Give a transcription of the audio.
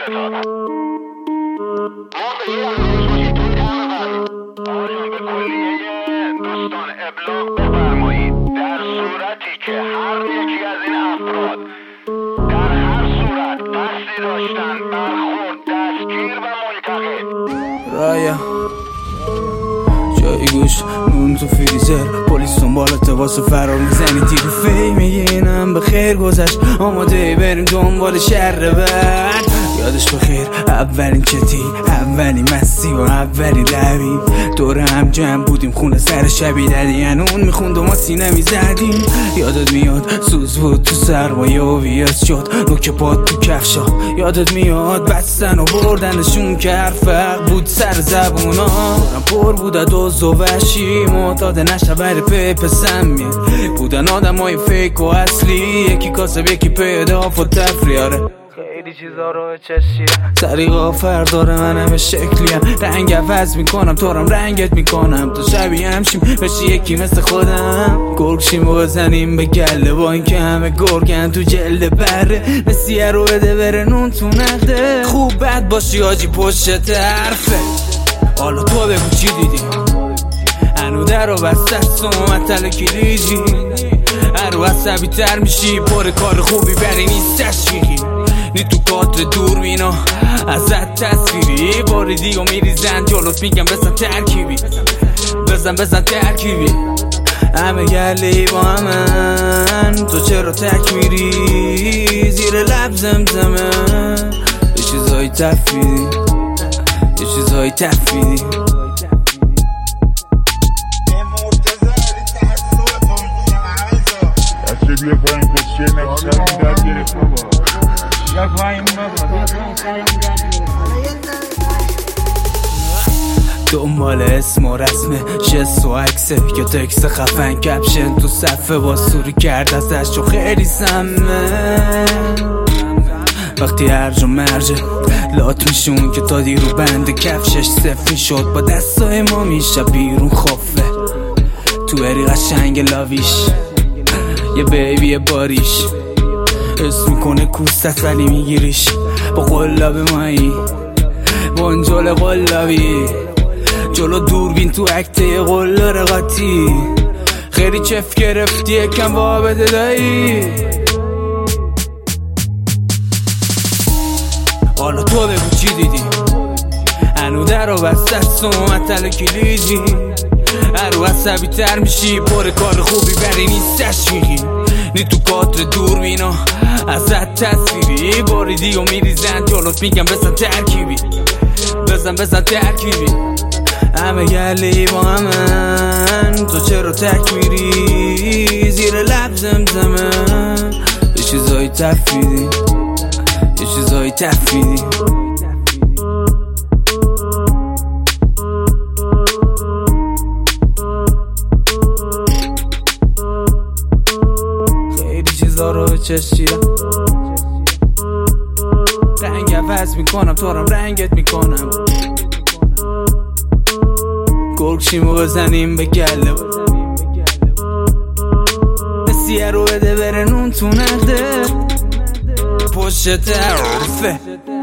ستاد مرد یه روز باشی تو دم قدیم آقا جان به کلیه دوستان ابلاغ بفرمایید در صورتی که هر یکی از این افراد در هر صورت قصدی داشتن برخورد دستگیر و ملتقط رایا جای گوش نون تو فریزر پلیس دنبالت واسه فرار میزنی تیر فی میگه اینم به خیر گذشت آماده بریم دنبال شر بعد یادش بخیر اولین چتی اولین مستی و اولین لبی دور هم جمع بودیم خونه سر شبی ددیانون میخوند و ما سینه میزدیم یادت میاد سوز بود تو سرمایه و ویاس شد نوک پاد تو کفشا یادت میاد بستن و بردنشون که هر فرق بود سر زبونا پر بود دوز و وحشی معتاد نشبر پیپ سمی بودن آدم های فیک و اصلی یکی کاسب یکی پیداف و تفریاره خیلی چیزا رو چشیرم طریقا فرداره من همه شکلیم رنگ عوض میکنم تورم رنگت میکنم تو شبیه همشیم بشی یکی مثل خودم گرگشیم و بزنیم به گله با این که همه گرگن تو جلد بره مسیه رو بده بره نون تو نقده خوب بد باشی آجی پشت حرفه حالا تو بگو چی دیدی هنو در رو بستست و مطل کلیجی هر رو عصبی تر میشی پر کار خوبی بری نیست تشویقی نی تو کادر دور بینا ازت تصویری باری دیگه میریزن جلوت میگم بزن ترکیبی بزن ترکیبی همه گلی با همن تو چرا تک میری زیر لب زمزمه یه چیزهای تفیدی یه چیزهای تفیدی بیا پایین کشیه نمیشه این داد گرفت بابا بیا پایین بابا دنبال اسم و رسمه شست و عکسه یا تکس خفن کپشن تو صفحه با سوری کرد ازش و خیلی سمه وقتی هرج و مرجه لات میشون که تا دیرو بند کفشش صف میشد با دستای ما میشه بیرون خفه تو بری قشنگ لاویش یه بیبی باریش حس میکنه کوست ولی میگیریش با قلاب مایی بانجال قلابی جلو دوربین تو عکته قل رقاتی خیلی چف گرفتی یکم با بده دایی حالا تو بگو چی دیدی هنو در رو بستست و مطل کلیجی هر رو عصبی تر میشی پر کار خوبی بری نیست تشویقی نی تو کادر دور بینا ازت تصویری باری دیگه میریزن جلوت میگم بزن ترکیبی بزن ترکیبی همه گلی با همن تو چرا تک میری زیر لب زمزمه یه چیزهای تفیدی یه چیزهای تفیدی رو چشیرم رنگ عوض میکنم تورم رنگت میکنم گرگشیم و بزنیم به گله مسیه رو بده بره نون تو نقده پشت حرفه